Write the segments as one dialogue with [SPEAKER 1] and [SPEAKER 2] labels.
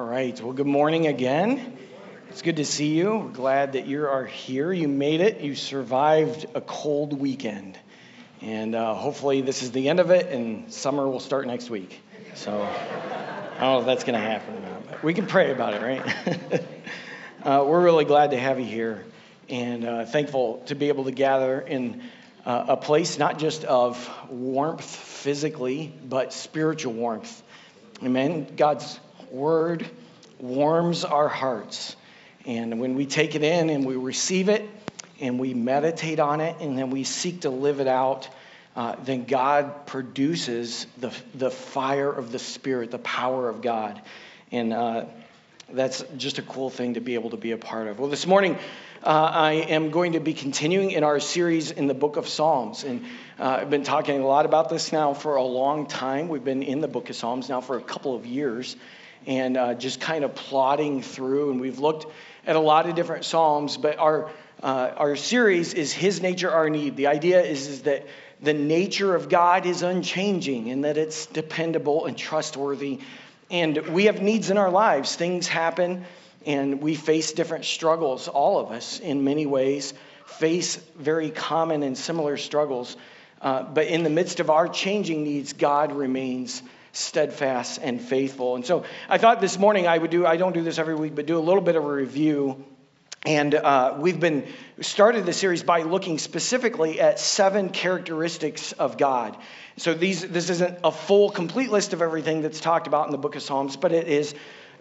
[SPEAKER 1] right. Well, good morning again. It's good to see you. We're glad that you are here. You made it. You survived a cold weekend. And hopefully this is the end of it and summer will start next week. So I don't know if that's going to happen or not, but we can pray about it, right? We're really glad to have you here and thankful to be able to gather in a place not just of warmth physically, but spiritual warmth. Amen. God's word warms our hearts. And when we take it in and we receive it and we meditate on it and then we seek to live it out, then God produces the fire of the Spirit, the power of God. And that's just a cool thing to be able to be a part of. Well, this morning, I am going to be continuing in our series in the book of Psalms. And I've been talking a lot about this now for a long time. We've been in the book of Psalms now for a couple of years and just kind of plodding through. And we've looked at a lot of different Psalms, but our series is His Nature, Our Need. The idea is that the nature of God is unchanging and that it's dependable and trustworthy. And we have needs in our lives. Things happen and we face different struggles. All of us, in many ways, face very common and similar struggles. But in the midst of our changing needs, God remains steadfast and faithful. And so I thought this morning I don't do this every week, but do a little bit of a review. And we've started the series by looking specifically at 7 characteristics of God. So this isn't a full, complete list of everything that's talked about in the book of Psalms, but it is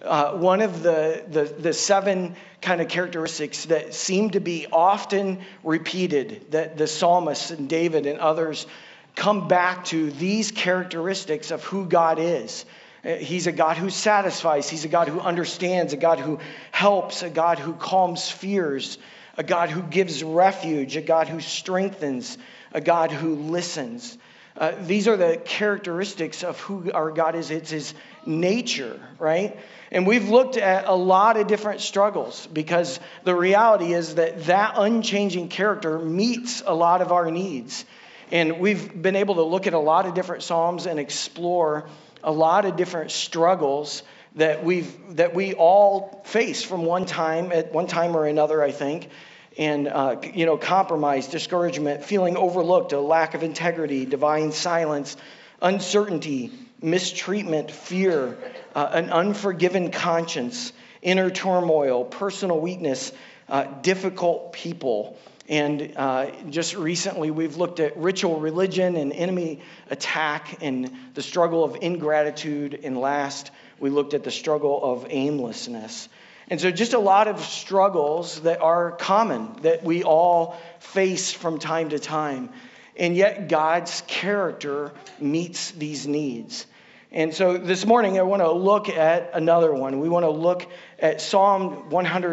[SPEAKER 1] one of the 7 kind of characteristics that seem to be often repeated, that the psalmists and David and others come back to these characteristics of who God is. He's a God who satisfies. He's a God who understands, a God who helps, a God who calms fears, a God who gives refuge, a God who strengthens, a God who listens. These are the characteristics of who our God is. It's His nature, right? And we've looked at a lot of different struggles because the reality is that unchanging character meets a lot of our needs. And we've been able to look at a lot of different Psalms and explore a lot of different struggles that we all face from one time or another, I think. And, compromise, discouragement, feeling overlooked, a lack of integrity, divine silence, uncertainty, mistreatment, fear, an unforgiven conscience, inner turmoil, personal weakness, difficult people. And just recently, we've looked at ritual religion and enemy attack and the struggle of ingratitude. And last, we looked at the struggle of aimlessness. And so just a lot of struggles that are common, that we all face from time to time. And yet God's character meets these needs. And so this morning, I want to look at another one. We want to look at Psalm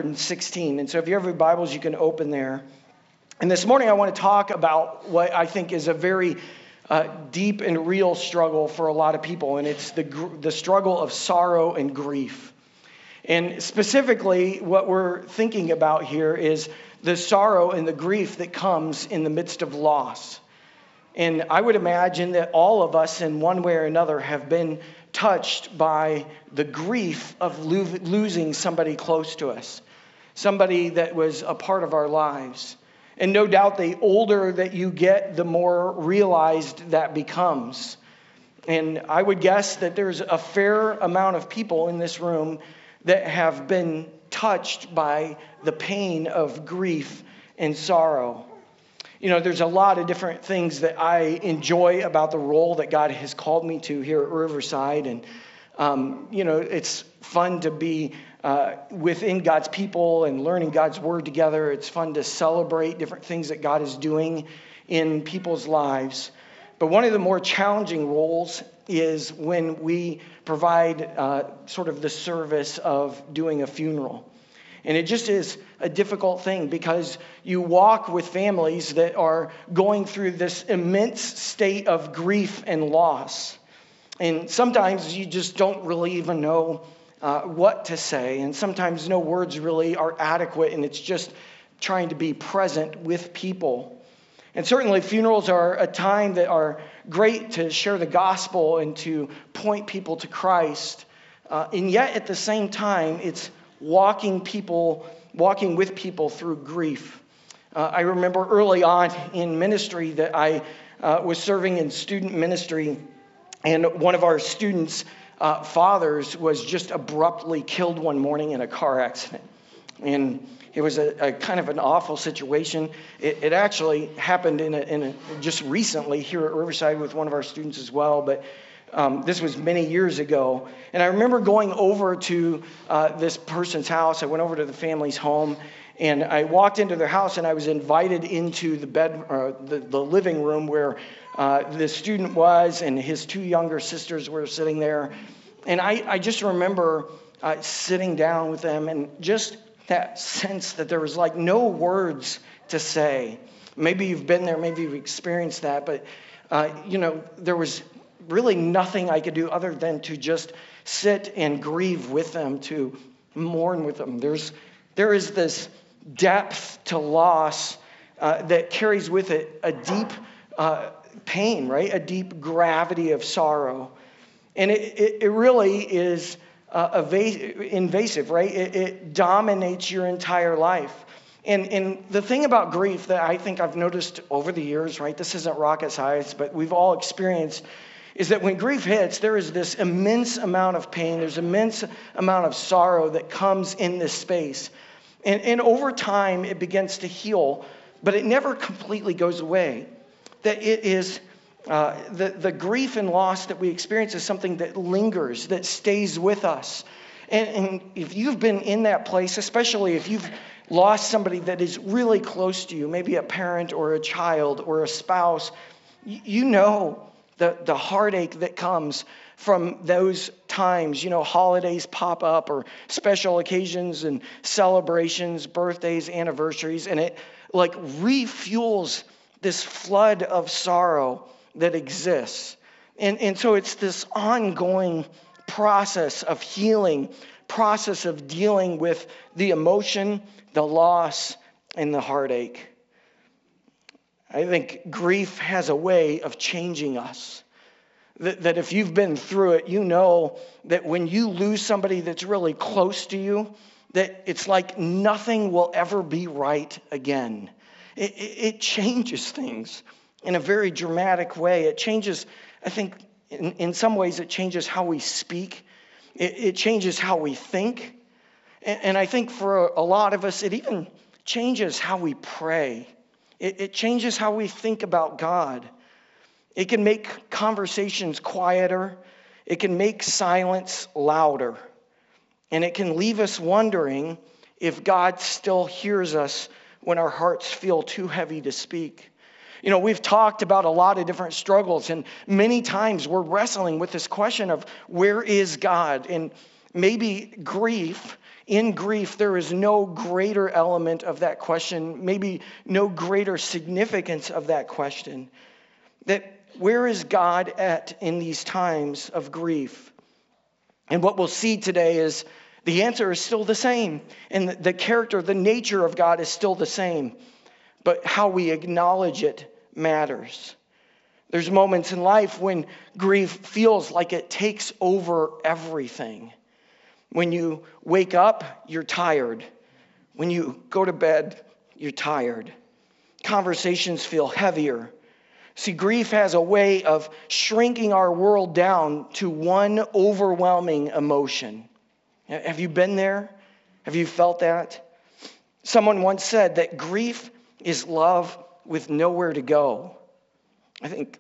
[SPEAKER 1] 116. And so if you have your Bibles, you can open there. And this morning, I want to talk about what I think is a very deep and real struggle for a lot of people. And it's the struggle of sorrow and grief. And specifically, what we're thinking about here is the sorrow and the grief that comes in the midst of loss. And I would imagine that all of us in one way or another have been touched by the grief of losing somebody close to us, somebody that was a part of our lives. And no doubt the older that you get, the more realized that becomes. And I would guess that there's a fair amount of people in this room that have been touched by the pain of grief and sorrow. You know, there's a lot of different things that I enjoy about the role that God has called me to here at Riverside. And, it's fun to be within God's people and learning God's word together. It's fun to celebrate different things that God is doing in people's lives. But one of the more challenging roles is when we provide sort of the service of doing a funeral. And it just is a difficult thing because you walk with families that are going through this immense state of grief and loss. And sometimes you just don't really even know what to say. And sometimes no words really are adequate. And it's just trying to be present with people. And certainly funerals are a time that are great to share the gospel and to point people to Christ. And yet at the same time, it's walking with people through grief. I remember early on in ministry that I was serving in student ministry, and one of our students' fathers was just abruptly killed one morning in a car accident. And it was a kind of an awful situation. It actually happened just recently here at Riverside with one of our students as well, but this was many years ago. And I remember going over to this person's house. I went over to the family's home, and I walked into their house, and I was invited into the living room where the student was, and his two younger sisters were sitting there. And I just remember sitting down with them, and just that sense that there was like no words to say. Maybe you've been there, maybe you've experienced that, but there was really nothing I could do other than to just sit and grieve with them, to mourn with them. There is this depth to loss that carries with it a deep pain, right? A deep gravity of sorrow. And it really is invasive, right? It dominates your entire life. And the thing about grief that I think I've noticed over the years, right? This isn't rocket science, but we've all experienced, is that when grief hits, there is this immense amount of pain. There's immense amount of sorrow that comes in this space. And over time, it begins to heal, but it never completely goes away. That it is the grief and loss that we experience is something that lingers, that stays with us. And if you've been in that place, especially if you've lost somebody that is really close to you, maybe a parent or a child or a spouse, you know the heartache that comes from those times. Holidays pop up, or special occasions and celebrations, birthdays, anniversaries, and it like refuels this flood of sorrow that exists. And so it's this ongoing process of healing, process of dealing with the emotion, the loss, and the heartache. I think grief has a way of changing us. That if you've been through it, you know that when you lose somebody that's really close to you, that it's like nothing will ever be right again. It changes things in a very dramatic way. It changes, I think, in some ways, it changes how we speak. It changes how we think. And I think for a lot of us, it even changes how we pray. It changes how we think about God. It can make conversations quieter. It can make silence louder. And it can leave us wondering if God still hears us when our hearts feel too heavy to speak. We've talked about a lot of different struggles, and many times we're wrestling with this question of where is God? And maybe in grief, there is no greater element of that question, maybe no greater significance of that question. That where is God at in these times of grief? And what we'll see today is the answer is still the same. And the character, the nature of God is still the same. But how we acknowledge it matters. There's moments in life when grief feels like it takes over everything. When you wake up, you're tired. When you go to bed, you're tired. Conversations feel heavier. See, grief has a way of shrinking our world down to one overwhelming emotion. Have you been there? Have you felt that? Someone once said that grief is love with nowhere to go. I think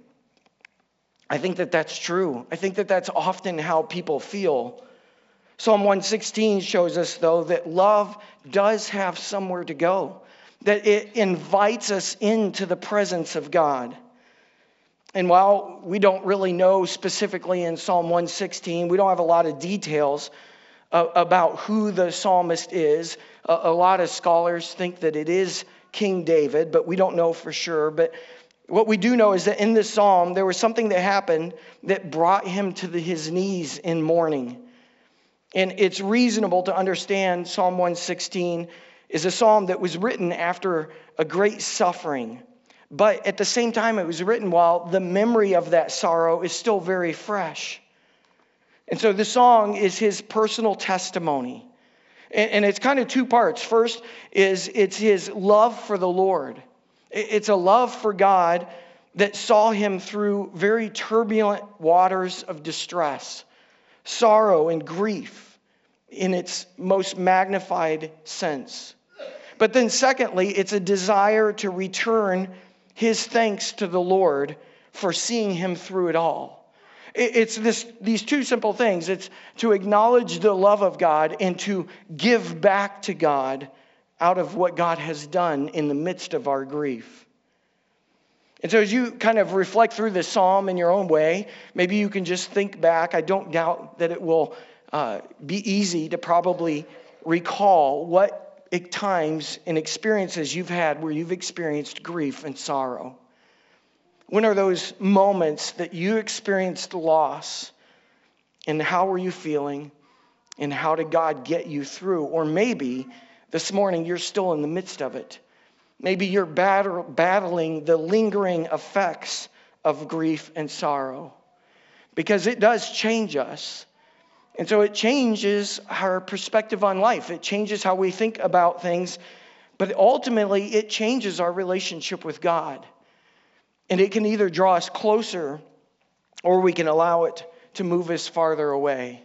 [SPEAKER 1] that that's true. I think that that's often how people feel. Psalm 116 shows us, though, that love does have somewhere to go, that it invites us into the presence of God. And while we don't really know specifically in Psalm 116, we don't have a lot of details about who the psalmist is. A lot of scholars think that it is King David, but we don't know for sure. But what we do know is that in this psalm, there was something that happened that brought him to his knees in mourning. And it's reasonable to understand Psalm 116 is a psalm that was written after a great suffering. But at the same time, it was written while the memory of that sorrow is still very fresh. And so the song is his personal testimony. And it's kind of two parts. First is it's his love for the Lord. It's a love for God that saw him through very turbulent waters of distress, sorrow, and grief in its most magnified sense. But then secondly, it's a desire to return his thanks to the Lord for seeing him through it all. It's these two simple things. It's to acknowledge the love of God and to give back to God out of what God has done in the midst of our grief. And so as you kind of reflect through this psalm in your own way, maybe you can just think back. I don't doubt that it will be easy to probably recall what at times and experiences you've had where you've experienced grief and sorrow. When are those moments that you experienced loss? And how were you feeling? And how did God get you through? Or maybe this morning you're still in the midst of it. Maybe you're battling the lingering effects of grief and sorrow. Because it does change us. And so it changes our perspective on life. It changes how we think about things. But ultimately, it changes our relationship with God. And it can either draw us closer or we can allow it to move us farther away.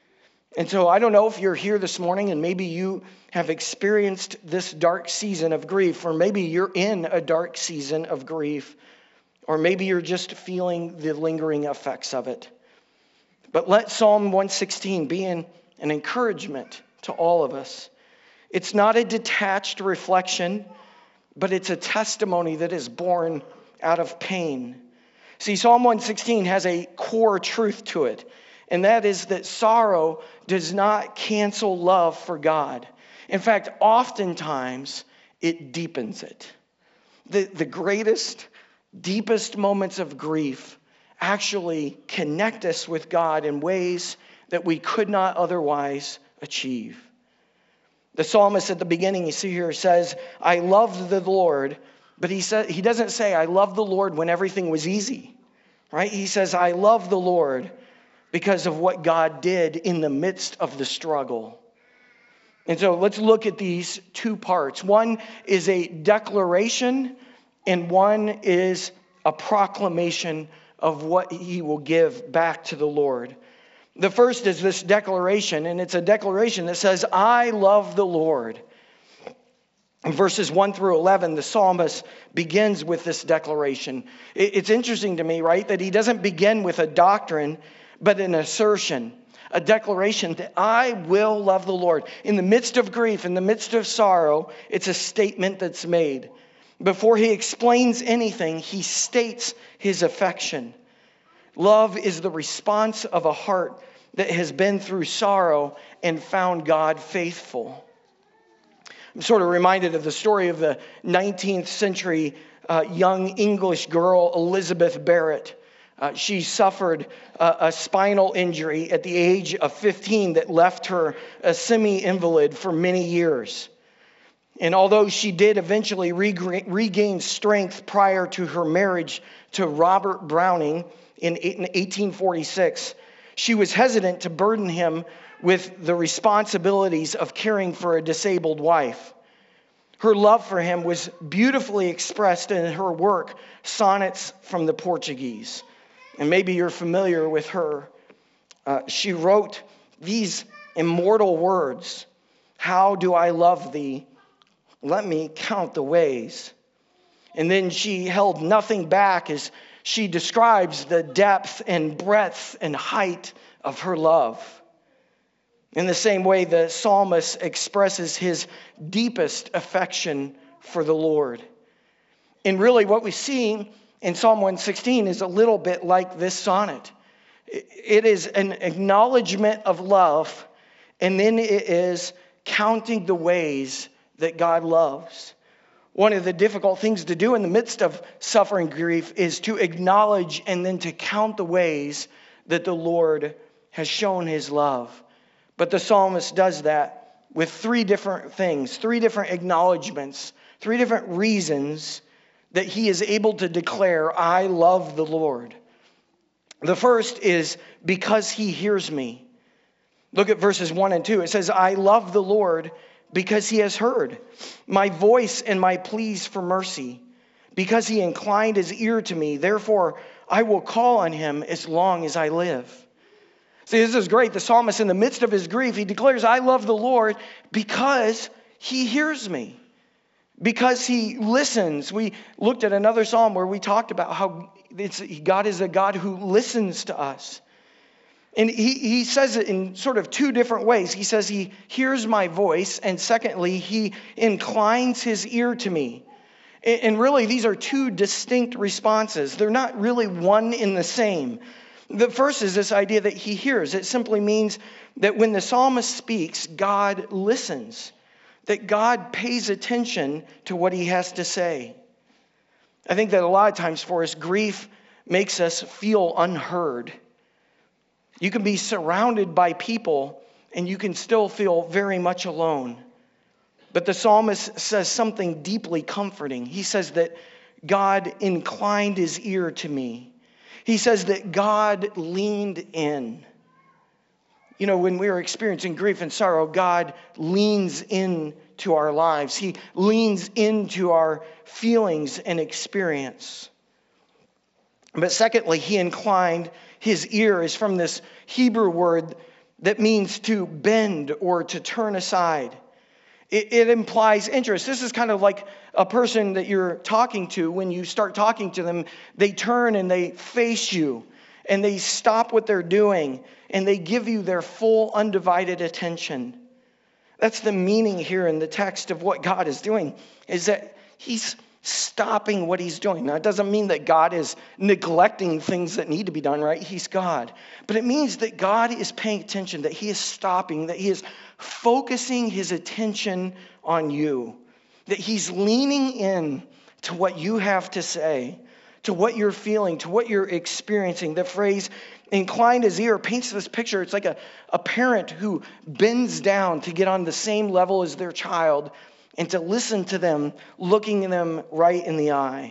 [SPEAKER 1] And so I don't know if you're here this morning and maybe you have experienced this dark season of grief, or maybe you're in a dark season of grief, or maybe you're just feeling the lingering effects of it. But let Psalm 116 be an encouragement to all of us. It's not a detached reflection, but it's a testimony that is born out of pain. See, Psalm 116 has a core truth to it, and that is that sorrow does not cancel love for God. In fact, oftentimes it deepens it. The greatest, deepest moments of grief actually connect us with God in ways that we could not otherwise achieve. The psalmist at the beginning, you see here, says, I loved the Lord. But he doesn't say, I love the Lord when everything was easy, right? He says, I love the Lord because of what God did in the midst of the struggle. And so let's look at these two parts. One is a declaration, and one is a proclamation of what he will give back to the Lord. The first is this declaration, and it's a declaration that says, I love the Lord. In verses 1 through 11, the psalmist begins with this declaration. It's interesting to me, right, that he doesn't begin with a doctrine, but an assertion, a declaration that I will love the Lord. In the midst of grief, in the midst of sorrow, it's a statement that's made. Before he explains anything, he states his affection. Love is the response of a heart that has been through sorrow and found God faithful. I'm sort of reminded of the story of the 19th century young English girl, Elizabeth Barrett. She suffered a spinal injury at the age of 15 that left her a semi-invalid for many years. And although she did eventually regain strength prior to her marriage to Robert Browning in 1846, she was hesitant to burden him with the responsibilities of caring for a disabled wife. Her love for him was beautifully expressed in her work, Sonnets from the Portuguese. And maybe you're familiar with her. She wrote these immortal words, how do I love thee? Let me count the ways. And then she held nothing back as she describes the depth and breadth and height of her love. In the same way, the psalmist expresses his deepest affection for the Lord. And really what we see in Psalm 116 is a little bit like this sonnet. It is an acknowledgement of love, and then it is counting the ways that God loves. One of the difficult things to do in the midst of suffering grief is to acknowledge and then to count the ways that the Lord has shown his love. But the psalmist does that with three different things, three different acknowledgments, three different reasons that he is able to declare, I love the Lord. The first is because he hears me. Look at verses 1 and 2. It says, I love the Lord because he has heard my voice and my pleas for mercy. Because he inclined his ear to me, therefore I will call on him as long as I live. See, this is great. The psalmist, in the midst of his grief, he declares, I love the Lord because he hears me, because he listens. We looked at another psalm where we talked about how God is a God who listens to us. And he says it in sort of two different ways. He says he hears my voice, and secondly, he inclines his ear to me. And really, these are two distinct responses. They're not really one in the same. The first is this idea that he hears. It simply means that when the psalmist speaks, God listens, that God pays attention to what he has to say. I think that a lot of times for us, grief makes us feel unheard. You can be surrounded by people and you can still feel very much alone. But the psalmist says something deeply comforting. He says that God inclined his ear to me. He says that God leaned in. You know, when we are experiencing grief and sorrow, God leans into our lives. He leans into our feelings and experience. But secondly, he inclined his ear is from this Hebrew word that means to bend or to turn aside. It implies interest. This is kind of like a person that you're talking to. When you start talking to them, they turn and they face you and they stop what they're doing and they give you their full undivided attention. That's the meaning here in the text of what God is doing, is that he's stopping what he's doing. Now, it doesn't mean that God is neglecting things that need to be done, right? He's God. But it means that God is paying attention, that he is stopping, that he is focusing his attention on you, that he's leaning in to what you have to say, to what you're feeling, to what you're experiencing. The phrase inclined his ear paints this picture. It's like a parent who bends down to get on the same level as their child and to listen to them, looking them right in the eye.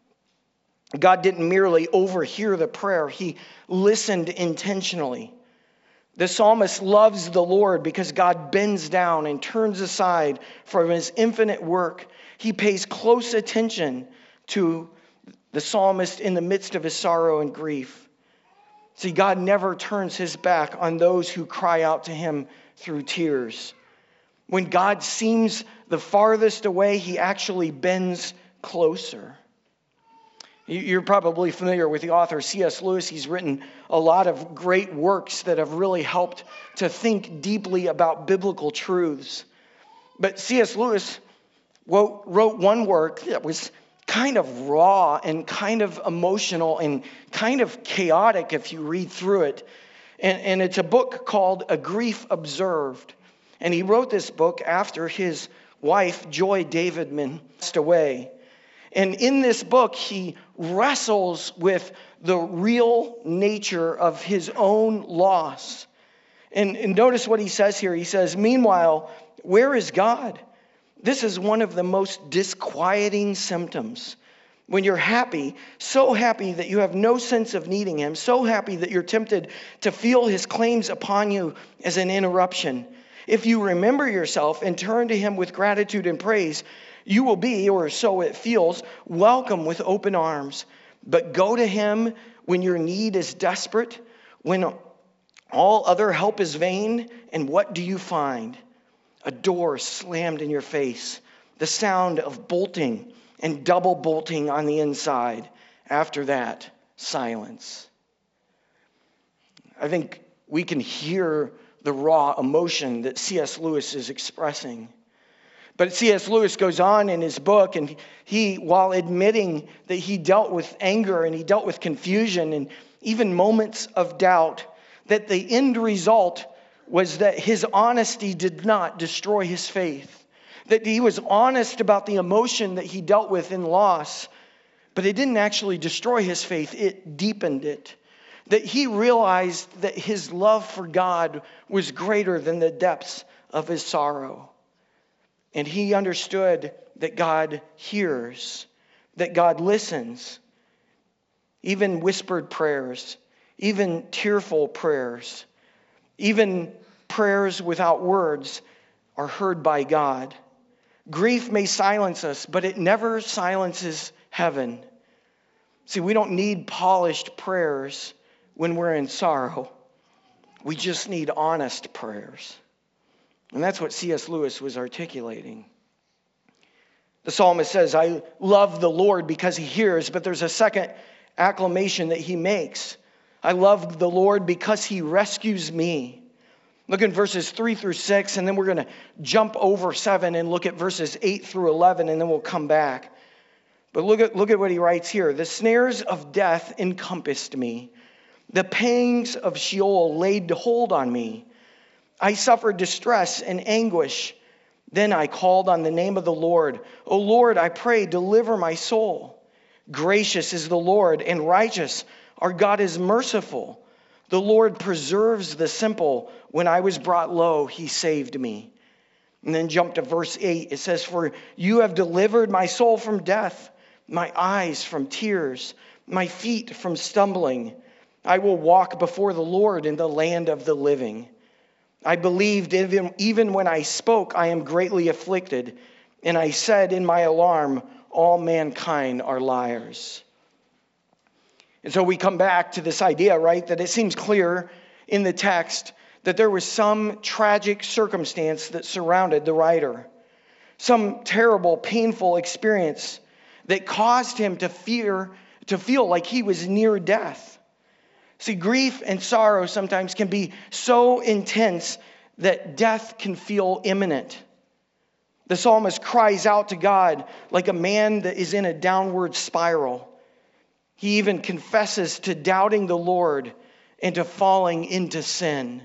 [SPEAKER 1] God didn't merely overhear the prayer. He listened intentionally. The psalmist loves the Lord because God bends down and turns aside from his infinite work. He pays close attention to the psalmist in the midst of his sorrow and grief. See, God never turns his back on those who cry out to him through tears. When God seems the farthest away, he actually bends closer. You're probably familiar with the author C.S. Lewis. He's written a lot of great works that have really helped to think deeply about biblical truths. But C.S. Lewis wrote one work that was kind of raw and kind of emotional and kind of chaotic if you read through it. And it's a book called A Grief Observed. And he wrote this book after his wife, Joy Davidman, passed away. And in this book, he wrestles with the real nature of his own loss. And notice what he says here. He says, meanwhile, where is God? This is one of the most disquieting symptoms. When you're happy, so happy that you have no sense of needing him, so happy that you're tempted to feel his claims upon you as an interruption. If you remember yourself and turn to him with gratitude and praise, you will be, or so it feels, welcome with open arms. But go to him when your need is desperate, when all other help is vain, and what do you find? A door slammed in your face, the sound of bolting and double bolting on the inside. After that, silence. I think we can hear the raw emotion that C.S. Lewis is expressing. But C.S. Lewis goes on in his book, and he, while admitting that he dealt with anger and he dealt with confusion and even moments of doubt, that the end result was that his honesty did not destroy his faith. That he was honest about the emotion that he dealt with in loss, but it didn't actually destroy his faith, it deepened it. That he realized that his love for God was greater than the depths of his sorrow. And he understood that God hears, that God listens, even whispered prayers,
[SPEAKER 2] even tearful prayers, even prayers without words are heard by God. Grief may silence us, but it never silences heaven. See, we don't need polished prayers when we're in sorrow. We just need honest prayers. And that's what C.S. Lewis was articulating. The psalmist says, I love the Lord because he hears, but there's a second acclamation that he makes. I love the Lord because he rescues me. Look in verses 3 through 6, and then we're going to jump over 7 and look at verses 8 through 11, and then we'll come back. But look at what he writes here. The snares of death encompassed me. The pangs of Sheol laid hold on me. I suffered distress and anguish. Then I called on the name of the Lord. O Lord, I pray, deliver my soul. Gracious is the Lord and righteous. Our God is merciful. The Lord preserves the simple. When I was brought low, he saved me. And then jump to verse 8. It says, for you have delivered my soul from death, my eyes from tears, my feet from stumbling. I will walk before the Lord in the land of the living. I believed even when I spoke, I am greatly afflicted. And I said in my alarm, all mankind are liars. And so we come back to this idea, right, that it seems clear in the text that there was some tragic circumstance that surrounded the writer. Some terrible, painful experience that caused him to feel like he was near death. See, grief and sorrow sometimes can be so intense that death can feel imminent. The psalmist cries out to God like a man that is in a downward spiral. He even confesses to doubting the Lord and to falling into sin.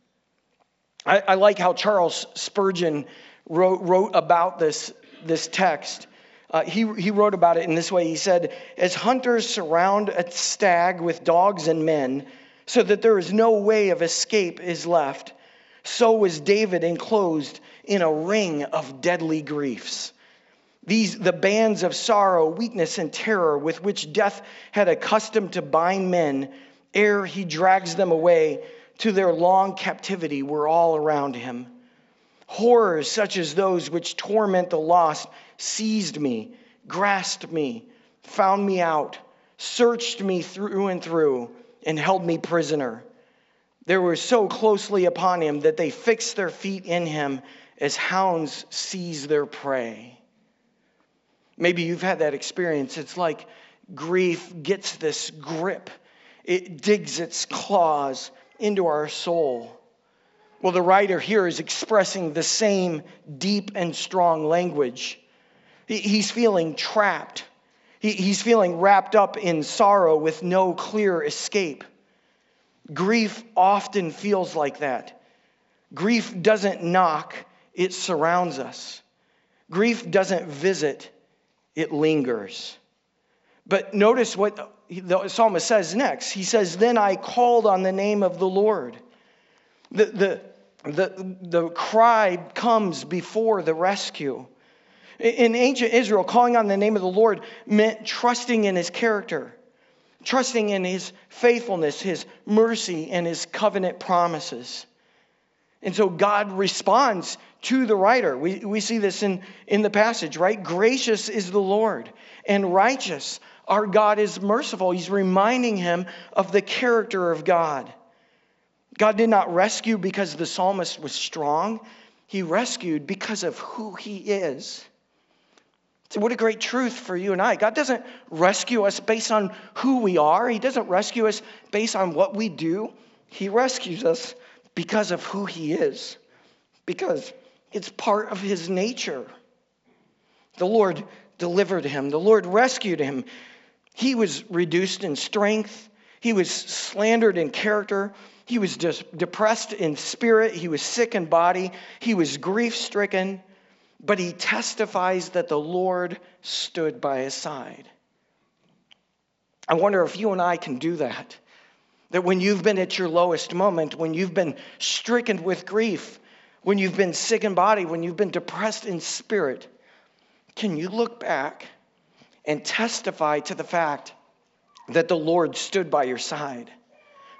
[SPEAKER 2] I like how Charles Spurgeon wrote about this text. He wrote about it in this way. He said, as hunters surround a stag with dogs and men, so that there is no way of escape is left, so was David enclosed in a ring of deadly griefs. The bands of sorrow, weakness, and terror with which death had accustomed to bind men, ere he drags them away to their long captivity, were all around him. Horrors such as those which torment the lost seized me, grasped me, found me out, searched me through and through, and held me prisoner. They were so closely upon him that they fixed their feet in him as hounds seize their prey. Maybe you've had that experience. It's like grief gets this grip. It digs its claws into our soul. Well, the writer here is expressing the same deep and strong language. He's feeling trapped. He's feeling wrapped up in sorrow with no clear escape. Grief often feels like that. Grief doesn't knock, it surrounds us. Grief doesn't visit, it lingers. But notice what the psalmist says next. He says, then I called on the name of the Lord. The cry comes before the rescue. In ancient Israel, calling on the name of the Lord meant trusting in his character, trusting in his faithfulness, his mercy, and his covenant promises. And so God responds to the writer. We see this in the passage, right? Gracious is the Lord and righteous. Our God is merciful. He's reminding him of the character of God. God did not rescue because the psalmist was strong. He rescued because of who he is. So what a great truth for you and I. God doesn't rescue us based on who we are. He doesn't rescue us based on what we do. He rescues us because of who he is, because it's part of his nature. The Lord delivered him. The Lord rescued him. He was reduced in strength. He was slandered in character. He was just depressed in spirit. He was sick in body. He was grief-stricken. But he testifies that the Lord stood by his side. I wonder if you and I can do that. That when you've been at your lowest moment, when you've been stricken with grief, when you've been sick in body, when you've been depressed in spirit, can you look back and testify to the fact that the Lord stood by your side?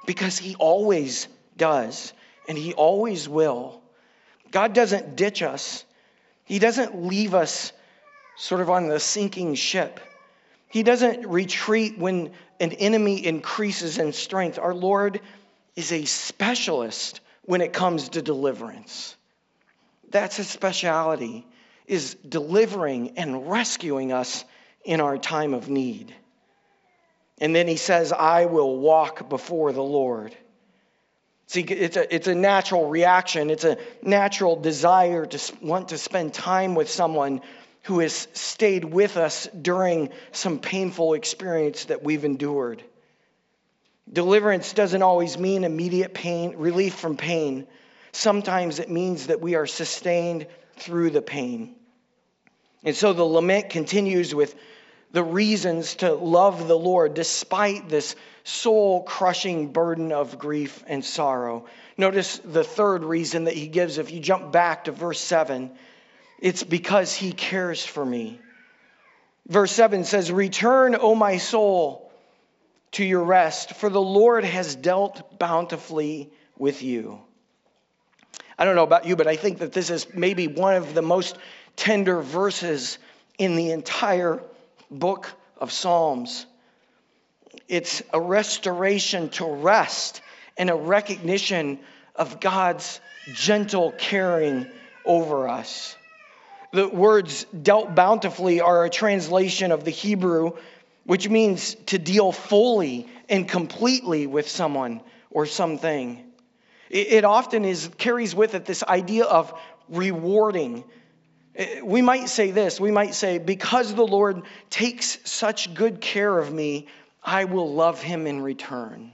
[SPEAKER 2] because he always does, and he always will. God doesn't ditch us. He doesn't leave us sort of on the sinking ship. He doesn't retreat when an enemy increases in strength. Our Lord is a specialist when it comes to deliverance. That's his specialty, is delivering and rescuing us in our time of need. And then he says, I will walk before the Lord. See, it's a natural reaction. It's a natural desire to want to spend time with someone who has stayed with us during some painful experience that we've endured. Deliverance doesn't always mean immediate pain, relief from pain. Sometimes it means that we are sustained through the pain. And so the lament continues with the reasons to love the Lord despite this soul-crushing burden of grief and sorrow. Notice the third reason that he gives. If you jump back to verse 7, it's because he cares for me. Verse 7 says, Return, O my soul, to your rest, for the Lord has dealt bountifully with you. I don't know about you, but I think that this is maybe one of the most tender verses in the entire book of Psalms. It's a restoration to rest and a recognition of God's gentle caring over us. The words dealt bountifully are a translation of the Hebrew, which means to deal fully and completely with someone or something. It often carries with it this idea of rewarding. We might say this, we might say, because the Lord takes such good care of me, I will love him in return.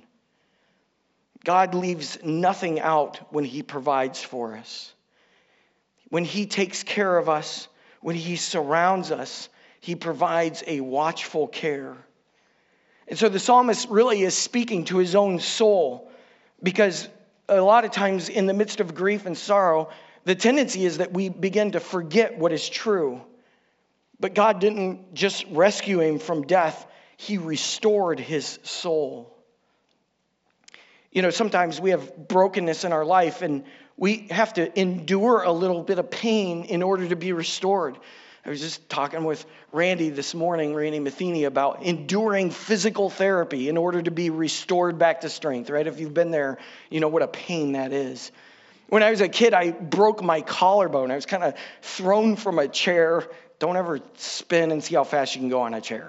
[SPEAKER 2] God leaves nothing out when he provides for us. When he takes care of us, when he surrounds us, he provides a watchful care. And so the psalmist really is speaking to his own soul, because a lot of times in the midst of grief and sorrow, the tendency is that we begin to forget what is true. But God didn't just rescue him from death, he restored his soul. You know, sometimes we have brokenness in our life and we have to endure a little bit of pain in order to be restored. I was just talking with Randy this morning, Randy Matheny, about enduring physical therapy in order to be restored back to strength, right? If you've been there, you know what a pain that is. When I was a kid, I broke my collarbone. I was kind of thrown from a chair. Don't ever spin and see how fast you can go on a chair.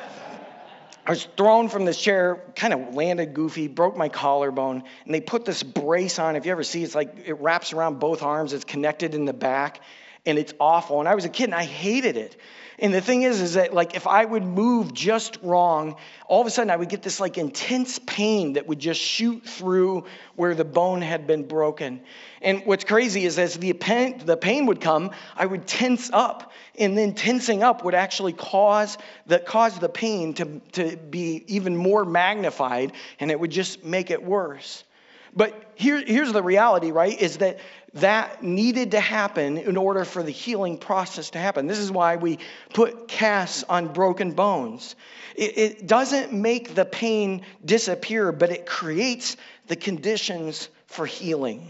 [SPEAKER 2] I was thrown from this chair, kind of landed goofy, broke my collarbone, and they put this brace on. If you ever see, it's like it wraps around both arms. It's connected in the back, and it's awful. And I was a kid, and I hated it. And the thing is that like if I would move just wrong, all of a sudden I would get this like intense pain that would just shoot through where the bone had been broken. And what's crazy is as the pain would come, I would tense up. And then tensing up would actually cause the pain to be even more magnified, and it would just make it worse. But here's the reality, right, is that needed to happen in order for the healing process to happen. This is why we put casts on broken bones. It doesn't make the pain disappear, but it creates the conditions for healing.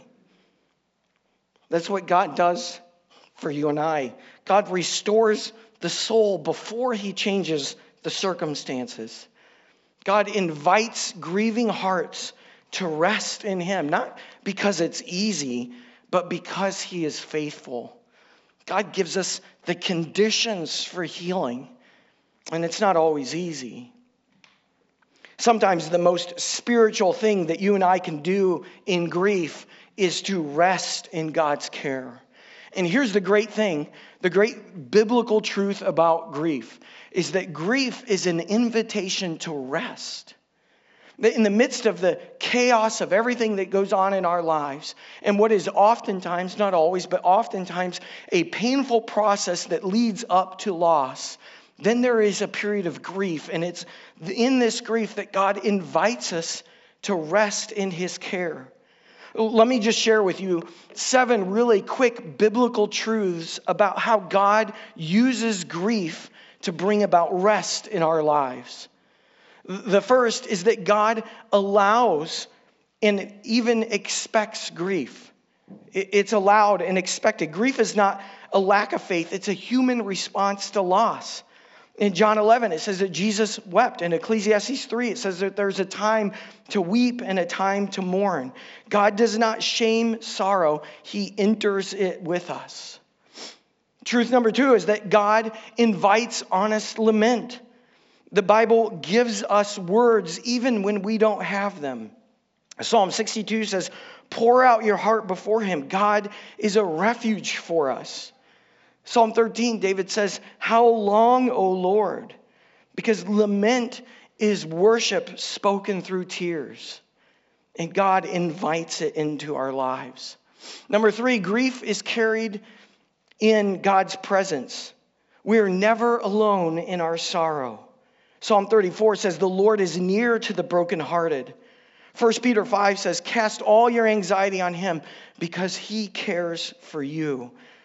[SPEAKER 2] That's what God does for you and I. God restores the soul before he changes the circumstances. God invites grieving hearts to rest in him, not because it's easy, but because he is faithful. God gives us the conditions for healing, and it's not always easy. Sometimes the most spiritual thing that you and I can do in grief is to rest in God's care. And here's the great thing, the great biblical truth about grief is that grief is an invitation to rest. In the midst of the chaos of everything that goes on in our lives, and what is oftentimes, not always, but oftentimes a painful process that leads up to loss, then there is a period of grief. And it's in this grief that God invites us to rest in his care. Let me just share with you 7 really quick biblical truths about how God uses grief to bring about rest in our lives. The first is that God allows and even expects grief. It's allowed and expected. Grief is not a lack of faith. It's a human response to loss. In John 11, it says that Jesus wept. In Ecclesiastes 3, it says that there's a time to weep and a time to mourn. God does not shame sorrow. He enters it with us. Truth number 2 is that God invites honest lament. The Bible gives us words even when we don't have them. Psalm 62 says, pour out your heart before him. God is a refuge for us. Psalm 13, David says, how long, O Lord? Because lament is worship spoken through tears. And God invites it into our lives. Number 3, grief is carried in God's presence. We are never alone in our sorrow. Psalm 34 says, the Lord is near to the brokenhearted. 1 Peter 5 says, cast all your anxiety on him because he cares for you.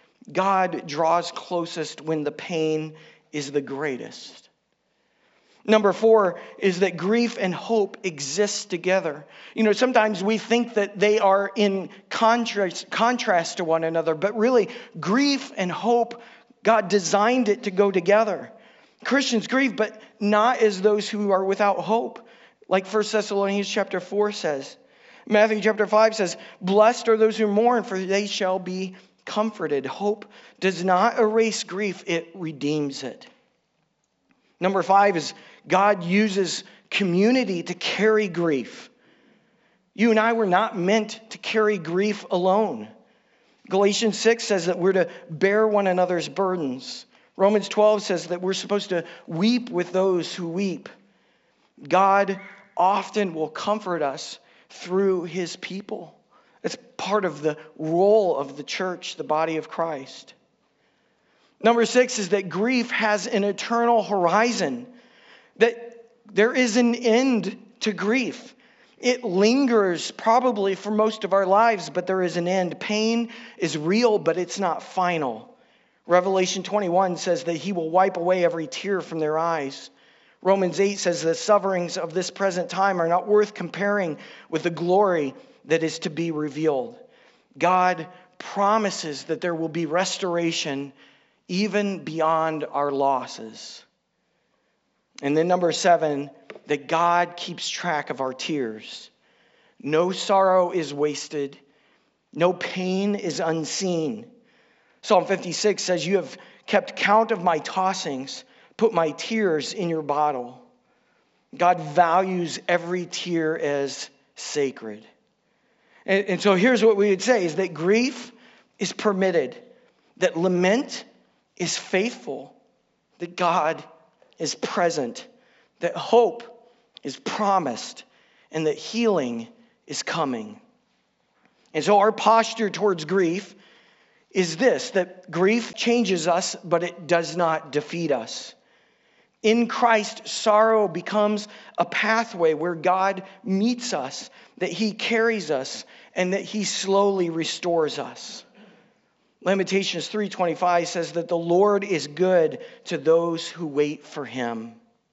[SPEAKER 2] God draws closest when the pain is the greatest. Number 4 is that grief and hope exist together. Sometimes we think that they are in contrast to one another, but really grief and hope, God designed it to go together. Christians grieve, but not as those who are without hope. Like 1 Thessalonians chapter 4 says. Matthew chapter 5 says, blessed are those who mourn, for they shall be comforted. Hope does not erase grief, it redeems it. Number 5 is God uses community to carry grief. You and I were not meant to carry grief alone. Galatians 6 says that we're to bear one another's burdens. Romans 12 says that we're supposed to weep with those who weep. God often will comfort us through his people. It's part of the role of the church, the body of Christ. Number 6 is that grief has an eternal horizon, that there is an end to grief. It lingers probably for most of our lives, but there is an end. Pain is real, but it's not final. Revelation 21 says that he will wipe away every tear from their eyes. Romans 8 says the sufferings of this present time are not worth comparing with the glory that is to be revealed. God promises that there will be restoration even beyond our losses. And then number 7, that God keeps track of our tears. No sorrow is wasted. No pain is unseen. Psalm 56 says, you have kept count of my tossings. Put my tears in your bottle. God values every tear as sacred. And so here's what we would say is that grief is permitted, that lament is faithful, that God is present, that hope is promised, and that healing is coming. And so our posture towards grief is this, that grief changes us, but it does not defeat us. In Christ, sorrow becomes a pathway where God meets us, that he carries us, and that he slowly restores us. Lamentations 3:25 says that the Lord is good to those who wait for him.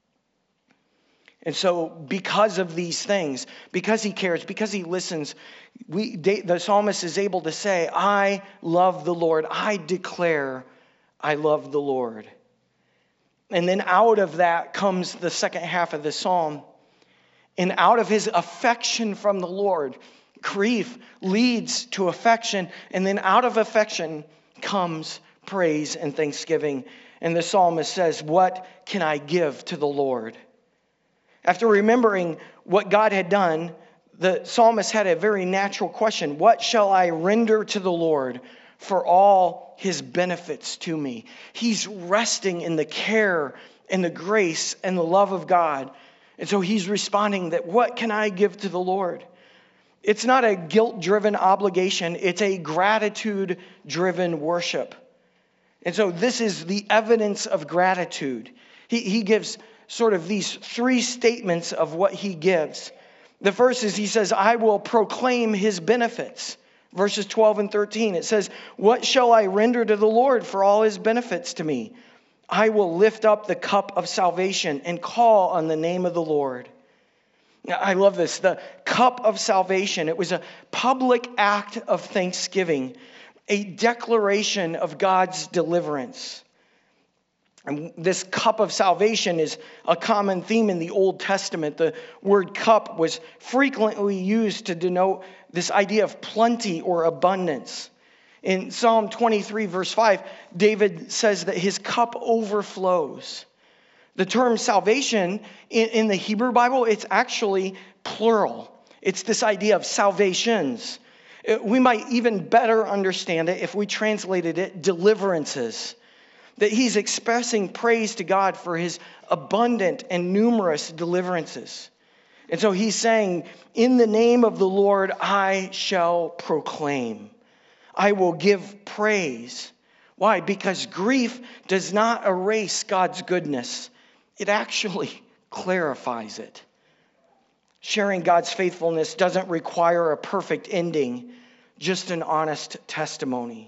[SPEAKER 2] And so because of these things, because he cares, because he listens, the psalmist is able to say, I love the Lord. I declare I love the Lord. And then out of that comes the second half of the psalm. And out of his affection from the Lord, grief leads to affection. And then out of affection comes praise and thanksgiving. And the psalmist says, what can I give to the Lord? After remembering what God had done, the psalmist had a very natural question. What shall I render to the Lord for all his benefits to me? He's resting in the care and the grace and the love of God. And so he's responding that what can I give to the Lord? It's not a guilt-driven obligation. It's a gratitude-driven worship. And so this is the evidence of gratitude. He gives sort of these 3 statements of what he gives. The first is he says, I will proclaim his benefits. Verses 12 and 13, it says, what shall I render to the Lord for all his benefits to me? I will lift up the cup of salvation and call on the name of the Lord. I love this. The cup of salvation. It was a public act of thanksgiving, a declaration of God's deliverance. And this cup of salvation is a common theme in the Old Testament. The word cup was frequently used to denote this idea of plenty or abundance. In Psalm 23, verse 5, David says that his cup overflows. The term salvation in the Hebrew Bible, it's actually plural. It's this idea of salvations. We might even better understand it if we translated it deliverances. That he's expressing praise to God for his abundant and numerous deliverances. And so he's saying, in the name of the Lord, I shall proclaim. I will give praise. Why? Because grief does not erase God's goodness. It actually clarifies it. Sharing God's faithfulness doesn't require a perfect ending, just an honest testimony.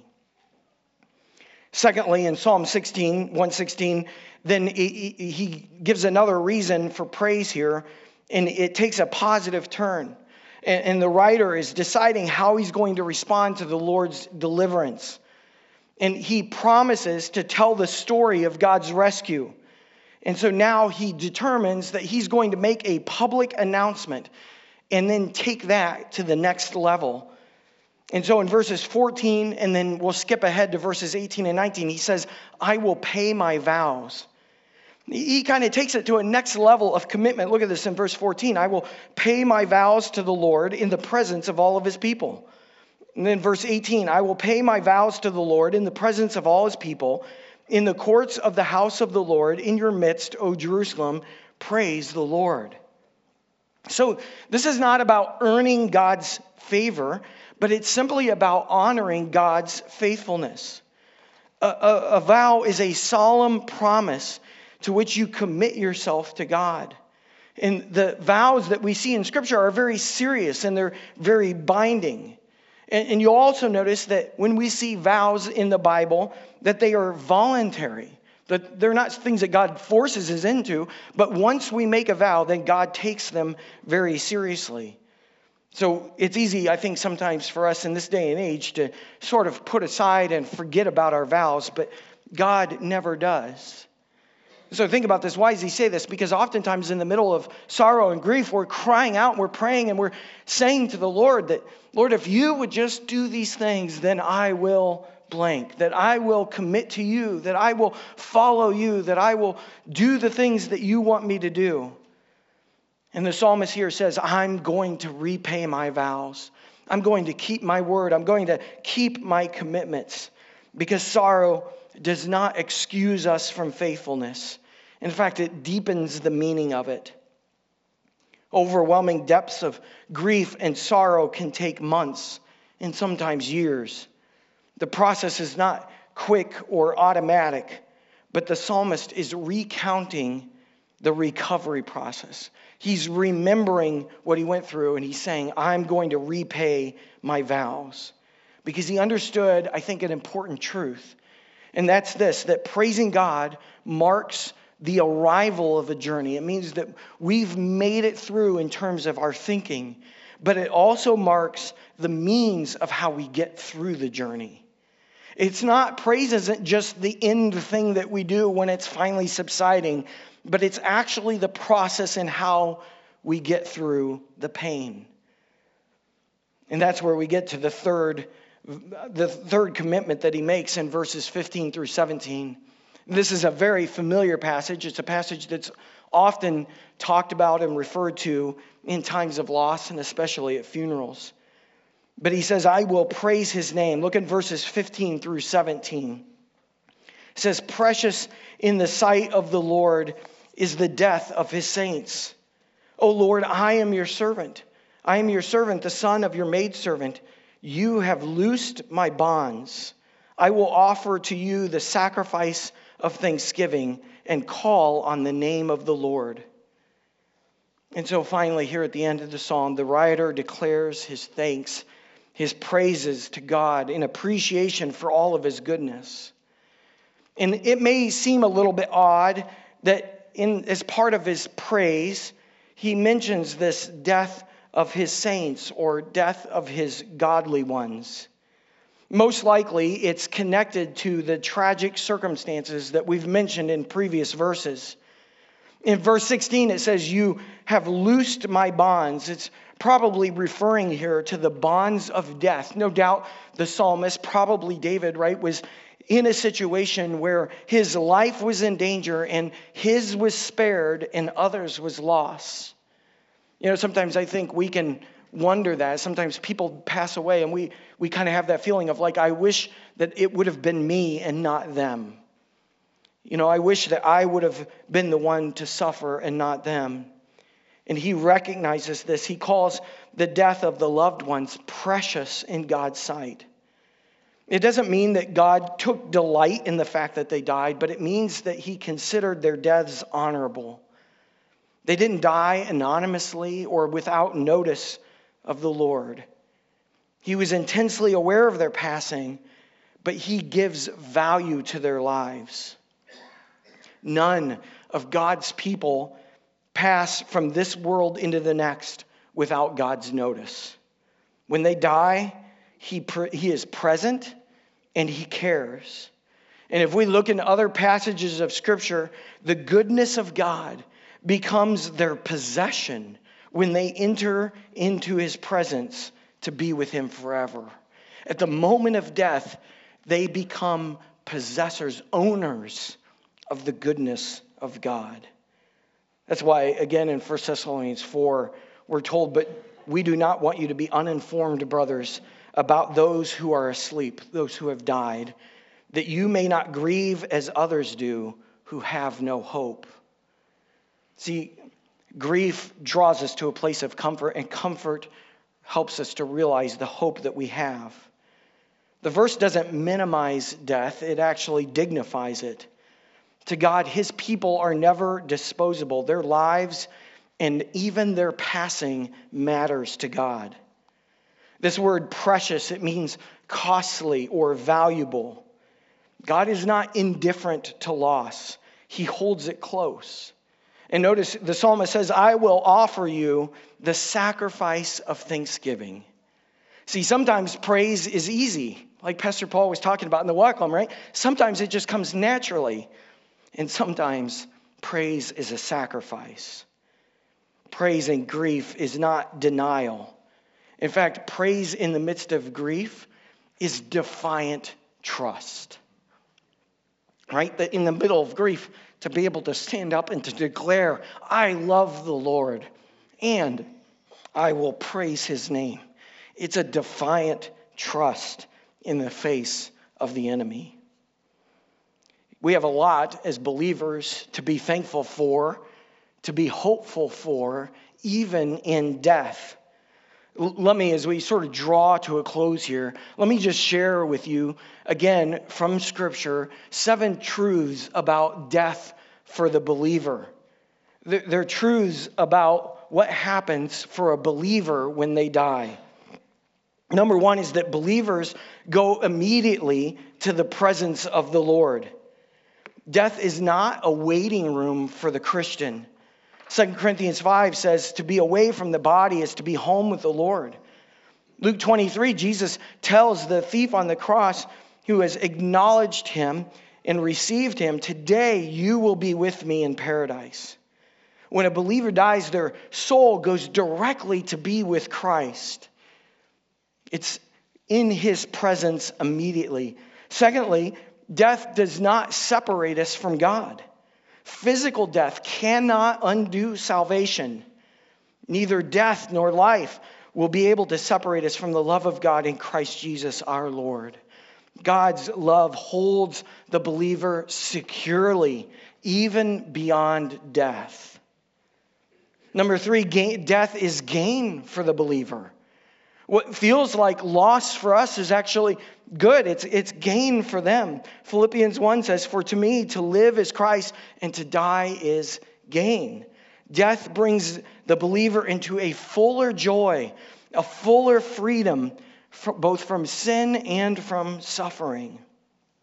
[SPEAKER 2] Secondly, in Psalm 116, then he gives another reason for praise here, and it takes a positive turn. And the writer is deciding how he's going to respond to the Lord's deliverance. And he promises to tell the story of God's rescue. And so now he determines that he's going to make a public announcement and then take that to the next level. And so in verses 14, and then we'll skip ahead to verses 18 and 19, he says, I will pay my vows. He kind of takes it to a next level of commitment. Look at this in verse 14. I will pay my vows to the Lord in the presence of all of his people. And then verse 18, I will pay my vows to the Lord in the presence of all his people. In the courts of the house of the Lord, in your midst, O Jerusalem, praise the Lord. So this is not about earning God's favor, but it's simply about honoring God's faithfulness. A vow is a solemn promise to which you commit yourself to God. And the vows that we see in Scripture are very serious and they're very binding. And you'll also notice that when we see vows in the Bible, that they are voluntary. That they're not things that God forces us into, but once we make a vow, then God takes them very seriously. So it's easy, I think, sometimes for us in this day and age to sort of put aside and forget about our vows, but God never does. So think about this. Why does he say this? Because oftentimes in the middle of sorrow and grief, we're crying out, we're praying, and we're saying to the Lord that, Lord, if you would just do these things, then I will blank, that I will commit to you, that I will follow you, that I will do the things that you want me to do. And the psalmist here says, I'm going to repay my vows. I'm going to keep my word. I'm going to keep my commitments, because sorrow does not excuse us from faithfulness. In fact, it deepens the meaning of it. Overwhelming depths of grief and sorrow can take months and sometimes years. The process is not quick or automatic, but the psalmist is recounting the recovery process. He's remembering what he went through, and he's saying, I'm going to repay my vows. Because he understood, I think, an important truth. And that's this, that praising God marks the arrival of a journey. It means that we've made it through in terms of our thinking, but it also marks the means of how we get through the journey. It's not, praise isn't just the end thing that we do when it's finally subsiding, but it's actually the process in how we get through the pain. And that's where we get to the third commitment that he makes in verses 15 through 17. This is a very familiar passage. It's a passage that's often talked about and referred to in times of loss, and especially at funerals. But he says, I will praise his name. Look at verses 15 through 17. It says, precious in the sight of the Lord is the death of his saints. O Lord, I am your servant. I am your servant, the son of your maidservant. You have loosed my bonds. I will offer to you the sacrifice of thanksgiving and call on the name of the Lord. And so finally, here at the end of the psalm, the writer declares his thanks, his praises to God in appreciation for all of his goodness. And it may seem a little bit odd that as part of his praise, he mentions this death of his saints or death of his godly ones. Most likely, it's connected to the tragic circumstances that we've mentioned in previous verses. In verse 16, it says, "You have loosed my bonds." It's probably referring here to the bonds of death. No doubt the psalmist, probably David, right, was in a situation where his life was in danger and his was spared and others was lost. Sometimes I think we can wonder that. Sometimes people pass away and we kind of have that feeling of like, I wish that it would have been me and not them. I wish that I would have been the one to suffer and not them. And he recognizes this. He calls the death of the loved ones precious in God's sight. It doesn't mean that God took delight in the fact that they died, but it means that he considered their deaths honorable. They didn't die anonymously or without notice of the Lord. He was intensely aware of their passing, but he gives value to their lives. None of God's people pass from this world into the next without God's notice. When they die, he is present and he cares. And if we look in other passages of Scripture, the goodness of God becomes their possession when they enter into his presence to be with him forever. At the moment of death, they become possessors, owners of the goodness of God. That's why, again, in 1 Thessalonians 4, we're told, "But we do not want you to be uninformed, brothers, about those who are asleep, those who have died, that you may not grieve as others do who have no hope." See, grief draws us to a place of comfort, and comfort helps us to realize the hope that we have. The verse doesn't minimize death, it actually dignifies it. To God, his people are never disposable. Their lives and even their passing matters to God. This word precious, it means costly or valuable. God is not indifferent to loss. He holds it close. And notice the psalmist says, "I will offer you the sacrifice of thanksgiving." See, sometimes praise is easy, like Pastor Paul was talking about in the welcome, right? Sometimes it just comes naturally. And sometimes praise is a sacrifice. Praise in grief is not denial. In fact, praise in the midst of grief is defiant trust. Right? That in the middle of grief, to be able to stand up and to declare, "I love the Lord and I will praise his name." It's a defiant trust in the face of the enemy. We have a lot as believers to be thankful for, to be hopeful for, even in death. Let me, as we sort of draw to a close here, let me just share with you, again, from Scripture, 7 truths about death for the believer. They're truths about what happens for a believer when they die. Number 1 is that believers go immediately to the presence of the Lord. Death is not a waiting room for the Christian. 2 Corinthians 5 says to be away from the body is to be home with the Lord. Luke 23, Jesus tells the thief on the cross who has acknowledged him and received him, "Today you will be with me in paradise." When a believer dies, their soul goes directly to be with Christ. It's in his presence immediately. Secondly, death does not separate us from God. Physical death cannot undo salvation. Neither death nor life will be able to separate us from the love of God in Christ Jesus our Lord. God's love holds the believer securely, even beyond death. Number 3, death is gain for the believer. What feels like loss for us is actually good. It's gain for them. Philippians 1 says, "For to me to live is Christ and to die is gain." Death brings the believer into a fuller joy, a fuller freedom, both from sin and from suffering.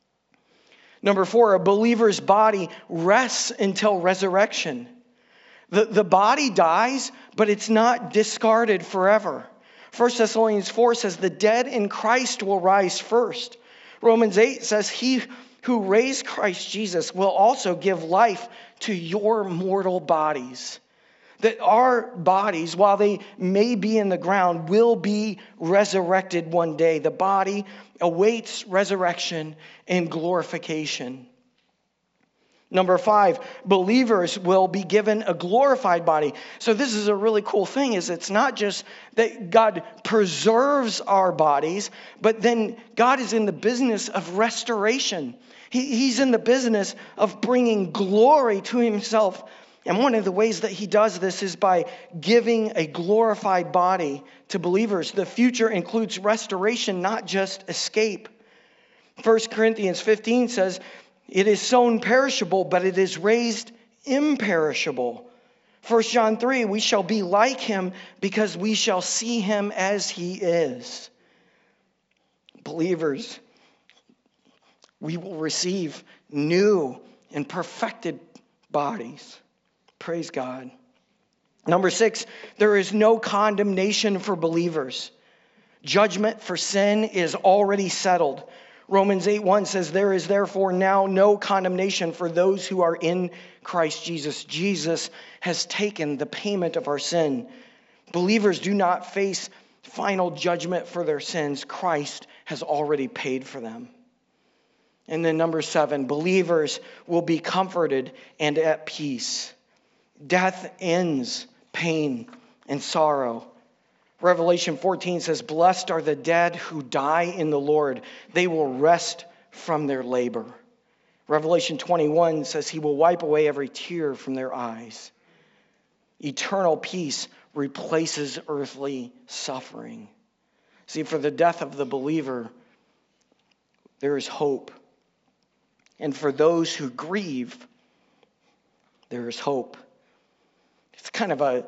[SPEAKER 2] Number 4, a believer's body rests until resurrection. The body dies, but it's not discarded forever. 1 Thessalonians 4 says the dead in Christ will rise first. Romans 8 says he who raised Christ Jesus will also give life to your mortal bodies. That our bodies, while they may be in the ground, will be resurrected one day. The body awaits resurrection and glorification. Number 5, believers will be given a glorified body. So this is a really cool thing, is it's not just that God preserves our bodies, but then God is in the business of restoration. He's in the business of bringing glory to himself. And one of the ways that he does this is by giving a glorified body to believers. The future includes restoration, not just escape. 1 Corinthians 15 says, it is sown perishable, but it is raised imperishable. 1 John 3, we shall be like him because we shall see him as he is. Believers, we will receive new and perfected bodies. Praise God. Number 6, there is no condemnation for believers. Judgment for sin is already settled. Romans 8:1 says, there is therefore now no condemnation for those who are in Christ Jesus. Jesus has taken the payment of our sin. Believers do not face final judgment for their sins. Christ has already paid for them. And then number 7, believers will be comforted and at peace. Death ends pain and sorrow. Revelation 14 says, blessed are the dead who die in the Lord. They will rest from their labor. Revelation 21 says he will wipe away every tear from their eyes. Eternal peace replaces earthly suffering. See, for the death of the believer, there is hope. And for those who grieve, there is hope. It's kind of a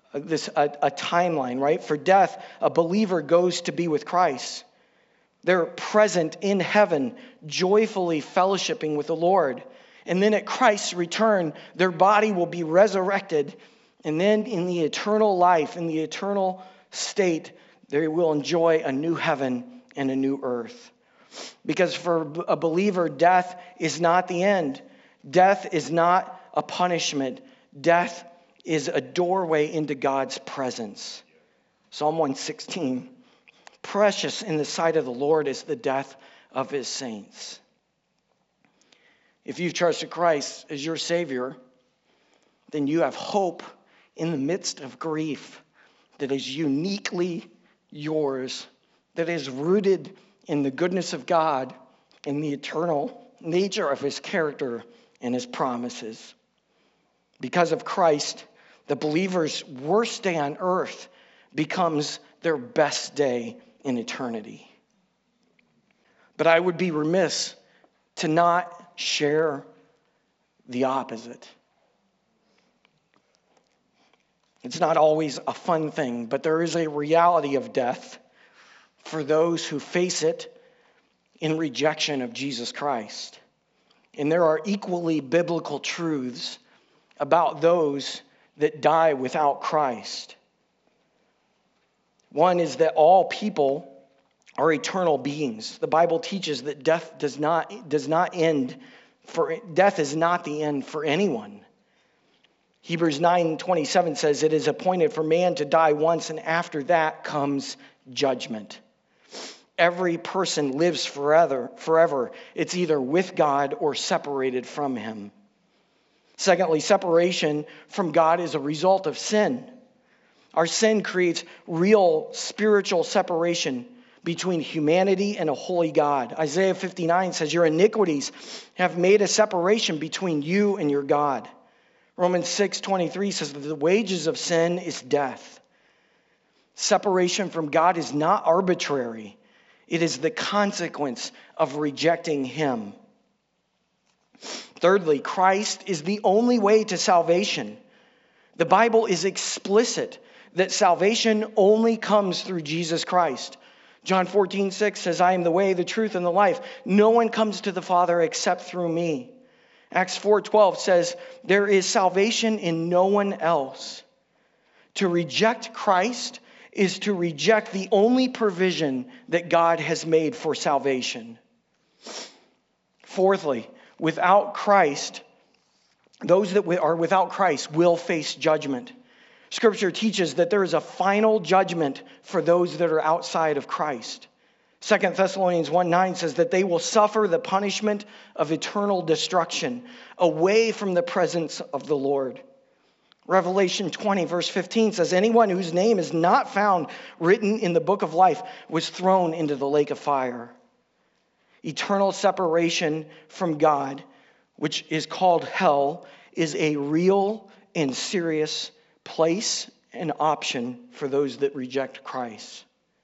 [SPEAKER 2] timeline, right? For death, a believer goes to be with Christ. They're present in heaven, joyfully fellowshipping with the Lord. And then at Christ's return, their body will be resurrected. And then in the eternal life, in the eternal state, they will enjoy a new heaven and a new earth. Because for a believer, death is not the end. Death is not a punishment. Death is a doorway into God's presence. Psalm 116, precious in the sight of the Lord is the death of his saints. If you've trusted Christ as your Savior, then you have hope in the midst of grief that is uniquely yours, that is rooted in the goodness of God and the eternal nature of his character and his promises. Because of Christ, the believer's worst day on earth becomes their best day in eternity. But I would be remiss to not share the opposite. It's not always a fun thing, but there is a reality of death for those who face it in rejection of Jesus Christ. And there are equally biblical truths about those that die without Christ. One is that all people are eternal beings. The Bible teaches that death does not end death is not the end for anyone. Hebrews 9:27 says it is appointed for man to die once, and after that comes judgment. Every person lives forever. It's either with God or separated from him. Secondly, separation from God is a result of sin. Our sin creates real spiritual separation between humanity and a holy God. Isaiah 59 says, your iniquities have made a separation between you and your God. Romans 6:23 says that the wages of sin is death. Separation from God is not arbitrary. It is the consequence of rejecting him. Thirdly, Christ is the only way to salvation. The Bible is explicit that salvation only comes through Jesus Christ. John 14:6 says, I am the way, the truth, and the life. No one comes to the Father except through me. Acts 4:12 says, there is salvation in no one else. To reject Christ is to reject the only provision that God has made for salvation. Fourthly, without Christ, those that are without Christ will face judgment. Scripture teaches that there is a final judgment for those that are outside of Christ. 2 Thessalonians 1:9 says that they will suffer the punishment of eternal destruction away from the presence of the Lord. Revelation 20 verse 15 says, anyone whose name is not found written in the book of life was thrown into the lake of fire. Eternal separation from God, which is called hell, is a real and serious place and option for those that reject Christ.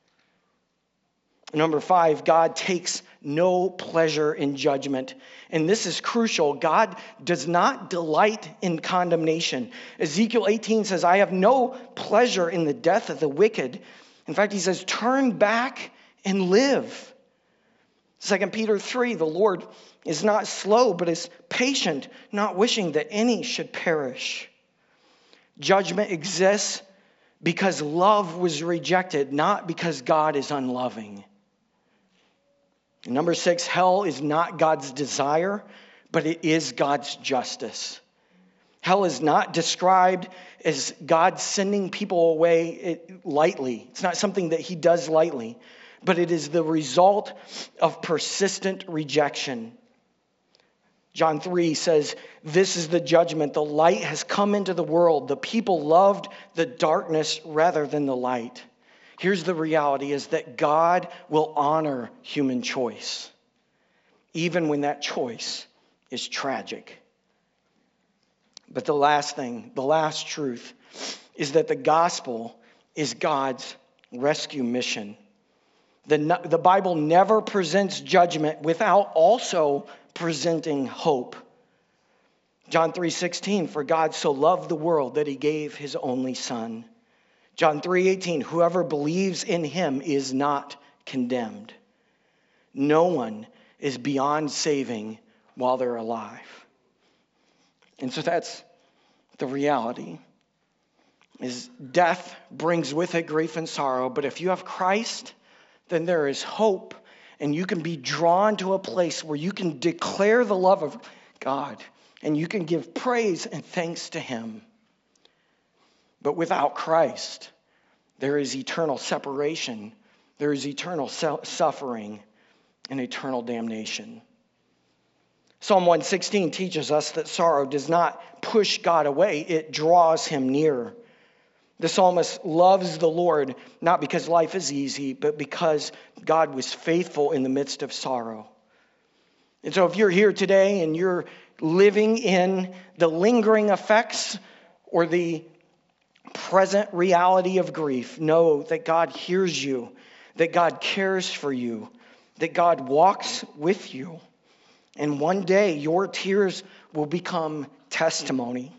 [SPEAKER 2] Number 5, God takes no pleasure in judgment. And this is crucial. God does not delight in condemnation. Ezekiel 18 says, I have no pleasure in the death of the wicked. In fact, he says, turn back and live. 2 Peter 3, the Lord is not slow, but is patient, not wishing that any should perish. Judgment exists because love was rejected, not because God is unloving. Number 6, hell is not God's desire, but it is God's justice. Hell is not described as God sending people away lightly. It's not something that he does lightly, but it is the result of persistent rejection. John 3 says, this is the judgment. The light has come into the world. The people loved the darkness rather than the light. Here's the reality is that God will honor human choice, even when that choice is tragic. But the last thing, the last truth, is that the gospel is God's rescue mission. The Bible never presents judgment without also presenting hope. John 3:16, for God so loved the world that he gave his only son. John 3:18, whoever believes in him is not condemned. No one is beyond saving while they're alive. And so that's the reality. Is death brings with it grief and sorrow, but if you have Christ, then there is hope, and you can be drawn to a place where you can declare the love of God, and you can give praise and thanks to him. But without Christ, there is eternal separation, there is eternal suffering, and eternal damnation. Psalm 116 teaches us that sorrow does not push God away, it draws him near. The psalmist loves the Lord, not because life is easy, but because God was faithful in the midst of sorrow. And so if you're here today and you're living in the lingering effects or the present reality of grief, know that God hears you, that God cares for you, that God walks with you. And one day your tears will become testimony.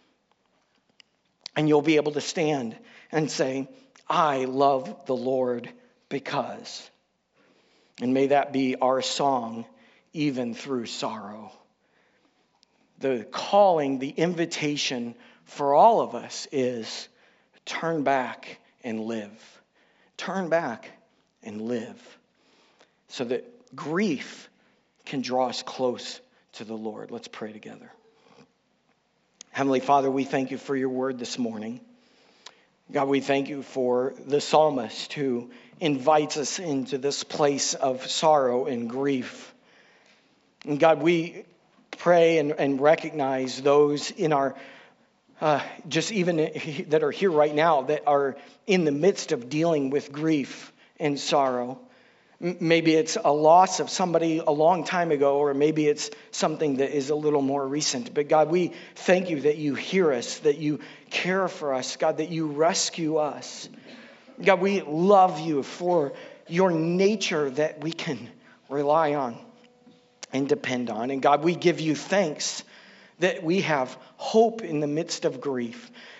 [SPEAKER 2] And you'll be able to stand and say, I love the Lord because. And may that be our song even through sorrow. The calling, the invitation for all of us is turn back and live. Turn back and live so that grief can draw us close to the Lord. Let's pray together. Heavenly Father, we thank you for your word this morning. God, we thank you for the psalmist who invites us into this place of sorrow and grief. And God, we pray and recognize those in our, just even that are here right now, that are in the midst of dealing with grief and sorrow. Maybe it's a loss of somebody a long time ago, or maybe it's something that is a little more recent. But God, we thank you that you hear us, that you care for us, God, that you rescue us. God, we love you for your nature that we can rely on and depend on. And God, we give you thanks that we have hope in the midst of grief,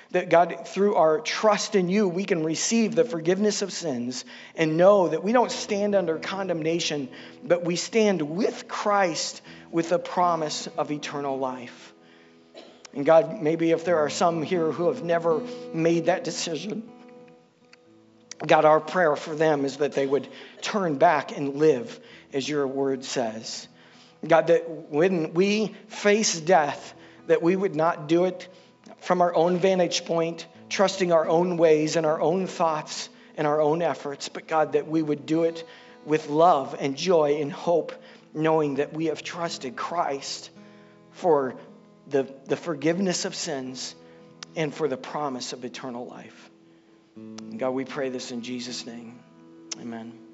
[SPEAKER 2] That God, through our trust in you, we can receive the forgiveness of sins and know that we don't stand under condemnation, but we stand with Christ with the promise of eternal life. And God, maybe if there are some here who have never made that decision, God, our prayer for them is that they would turn back and live as your word says. God, that when we face death, that we would not do it from our own vantage point, trusting our own ways and our own thoughts and our own efforts, but God, that we would do it with love and joy and hope, knowing that we have trusted Christ for the forgiveness of sins and for the promise of eternal life. God, we pray this in Jesus' name. Amen.